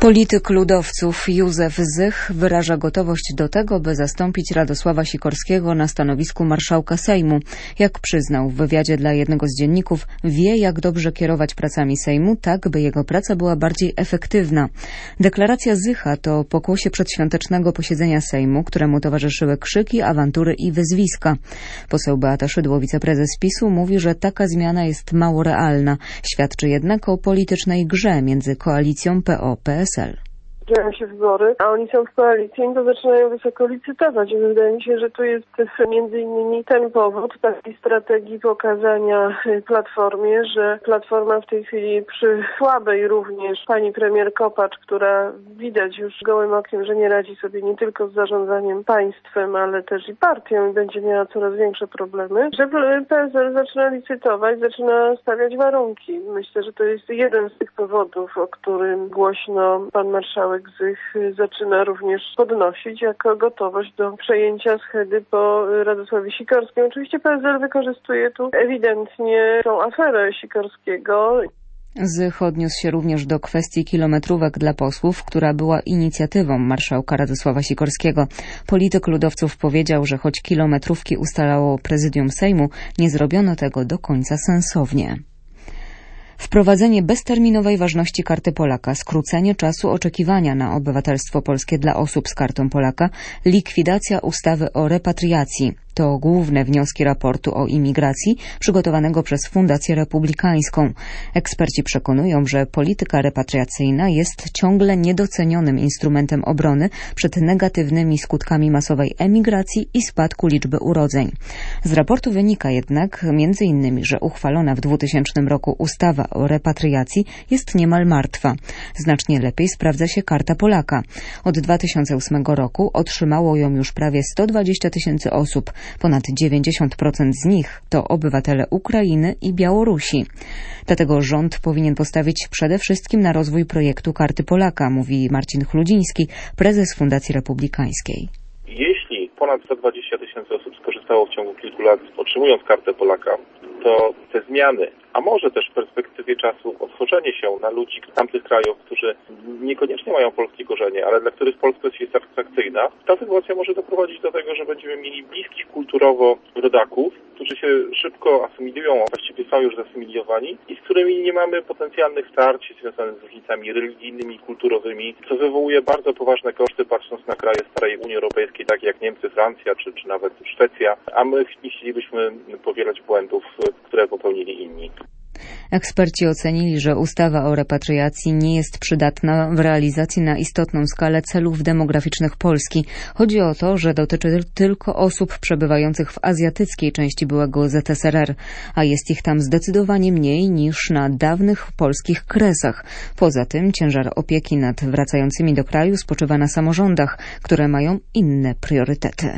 Polityk ludowców Józef Zych wyraża gotowość do tego, by zastąpić Radosława Sikorskiego na stanowisku marszałka Sejmu. Jak przyznał w wywiadzie dla jednego z dzienników, wie, jak dobrze kierować pracami Sejmu, tak by jego praca była bardziej efektywna. Deklaracja Zycha to pokłosie przedświątecznego posiedzenia Sejmu, któremu towarzyszyły krzyki, awantury i wyzwiska. Poseł Beata Szydło, wiceprezes PiS-u, mówi, że taka zmiana jest mało realna. Świadczy jednak o politycznej grze między koalicją PO-PSL. Dzieją się wybory, a oni są w koalicji i to zaczynają wysoko licytować. I wydaje mi się, że tu jest między innymi ten powód takiej strategii pokazania Platformie, że Platforma w tej chwili przy słabej również pani premier Kopacz, która widać już gołym okiem, że nie radzi sobie nie tylko z zarządzaniem państwem, ale też i partią i będzie miała coraz większe problemy, że PSL zaczyna licytować, zaczyna stawiać warunki. Myślę, że to jest jeden z tych powodów, o którym głośno pan marszałek Zych zaczyna również podnosić jako gotowość do przejęcia schedy po Radosławie Sikorskim. Oczywiście PSL wykorzystuje tu ewidentnie tą aferę Sikorskiego. Zych odniósł się również do kwestii kilometrówek dla posłów, która była inicjatywą marszałka Radosława Sikorskiego. Polityk ludowców powiedział, że choć kilometrówki ustalało prezydium Sejmu, nie zrobiono tego do końca sensownie. Wprowadzenie bezterminowej ważności Karty Polaka, skrócenie czasu oczekiwania na obywatelstwo polskie dla osób z Kartą Polaka, likwidacja ustawy o repatriacji. To główne wnioski raportu o imigracji przygotowanego przez Fundację Republikańską. Eksperci przekonują, że polityka repatriacyjna jest ciągle niedocenionym instrumentem obrony przed negatywnymi skutkami masowej emigracji i spadku liczby urodzeń. Z raportu wynika jednak m.in., że uchwalona w 2000 roku ustawa o repatriacji jest niemal martwa. Znacznie lepiej sprawdza się Karta Polaka. Od 2008 roku otrzymało ją już prawie 120 000 osób. Ponad 90% z nich to obywatele Ukrainy i Białorusi. Dlatego rząd powinien postawić przede wszystkim na rozwój projektu Karty Polaka, mówi Marcin Chludziński, prezes Fundacji Republikańskiej. Jeśli ponad 120 000 osób skorzystało w ciągu kilku lat, otrzymując Kartę Polaka, to te zmiany, a może też w perspektywie czasu otworzenie się na ludzi z tamtych krajów, którzy niekoniecznie mają polskie korzenie, ale dla których polskość jest atrakcyjna, ta sytuacja może doprowadzić do tego, że będziemy mieli bliskich kulturowo rodaków, którzy się szybko asymilują, a właściwie są już zasymilowani i z którymi nie mamy potencjalnych starć związanych z różnicami religijnymi, kulturowymi, co wywołuje bardzo poważne koszty, patrząc na kraje starej Unii Europejskiej, takie jak Niemcy, Francja czy nawet Szwecja, a my nie chcielibyśmy powielać błędów, które popełnili inni. Eksperci ocenili, że ustawa o repatriacji nie jest przydatna w realizacji na istotną skalę celów demograficznych Polski. Chodzi o to, że dotyczy tylko osób przebywających w azjatyckiej części byłego ZSRR, a jest ich tam zdecydowanie mniej niż na dawnych polskich Kresach. Poza tym ciężar opieki nad wracającymi do kraju spoczywa na samorządach, które mają inne priorytety.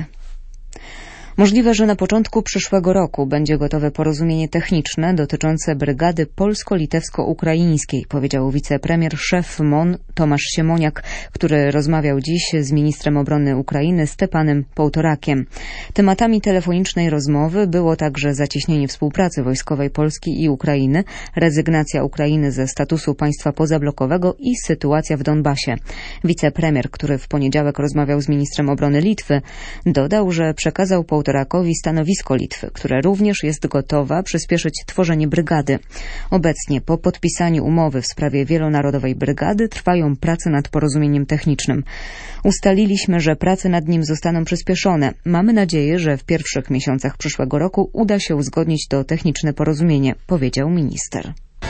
Możliwe, że na początku przyszłego roku będzie gotowe porozumienie techniczne dotyczące brygady polsko-litewsko-ukraińskiej, powiedział wicepremier szef MON Tomasz Siemoniak, który rozmawiał dziś z ministrem obrony Ukrainy Stepanem Połtorakiem. Tematami telefonicznej rozmowy było także zacieśnienie współpracy wojskowej Polski i Ukrainy, rezygnacja Ukrainy ze statusu państwa pozablokowego i sytuacja w Donbasie. Wicepremier, który w poniedziałek rozmawiał z ministrem obrony Litwy, dodał, że przekazał Połtorakowi stanowisko Litwy, które również jest gotowa przyspieszyć tworzenie brygady. Obecnie po podpisaniu umowy w sprawie wielonarodowej brygady trwają prace nad porozumieniem technicznym. Ustaliliśmy, że prace nad nim zostaną przyspieszone. Mamy nadzieję, że w pierwszych miesiącach przyszłego roku uda się uzgodnić to techniczne porozumienie, powiedział minister.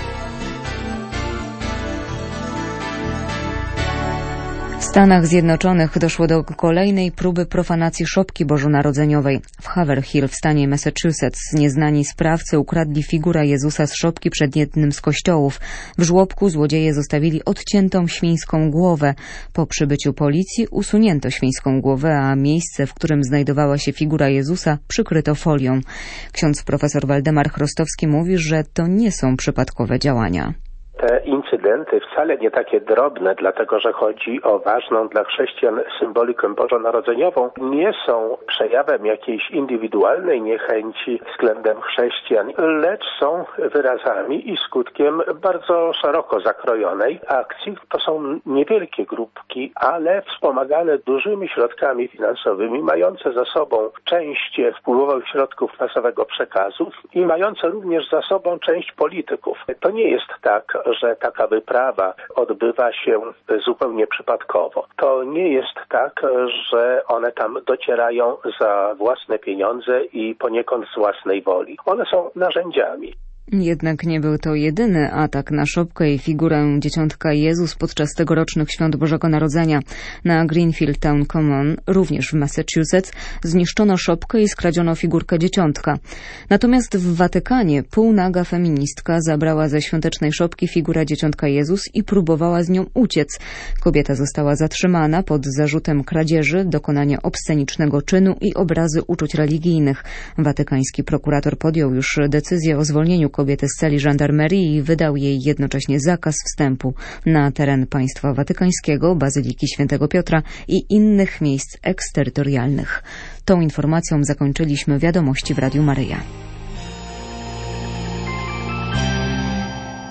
W Stanach Zjednoczonych doszło do kolejnej próby profanacji szopki bożonarodzeniowej. W Haverhill w stanie Massachusetts nieznani sprawcy ukradli figurę Jezusa z szopki przed jednym z kościołów. W żłobku złodzieje zostawili odciętą świńską głowę. Po przybyciu policji usunięto świńską głowę, a miejsce, w którym znajdowała się figura Jezusa, przykryto folią. Ksiądz profesor Waldemar Chrostowski mówi, że to nie są przypadkowe działania. Te incydenty wcale nie takie drobne, dlatego że chodzi o ważną dla chrześcijan symbolikę bożonarodzeniową, nie są przejawem jakiejś indywidualnej niechęci względem chrześcijan, lecz są wyrazami i skutkiem bardzo szeroko zakrojonej akcji. To są niewielkie grupki, ale wspomagane dużymi środkami finansowymi, mające za sobą część wpływowych środków masowego przekazu i mające również za sobą część polityków. To nie jest tak, że taka wyprawa odbywa się zupełnie przypadkowo. To nie jest tak, że one tam docierają za własne pieniądze i poniekąd z własnej woli. One są narzędziami. Jednak nie był to jedyny atak na szopkę i figurę Dzieciątka Jezus podczas tegorocznych Świąt Bożego Narodzenia. Na Greenfield Town Common, również w Massachusetts, zniszczono szopkę i skradziono figurkę Dzieciątka. Natomiast w Watykanie półnaga feministka zabrała ze świątecznej szopki figurę Dzieciątka Jezus i próbowała z nią uciec. Kobieta została zatrzymana pod zarzutem kradzieży, dokonania obscenicznego czynu i obrazy uczuć religijnych. Watykański prokurator podjął już decyzję o zwolnieniu kobiety z celi żandarmerii i wydał jej jednocześnie zakaz wstępu na teren państwa watykańskiego, Bazyliki Świętego Piotra i innych miejsc eksterytorialnych. Tą informacją zakończyliśmy Wiadomości w Radiu Maryja.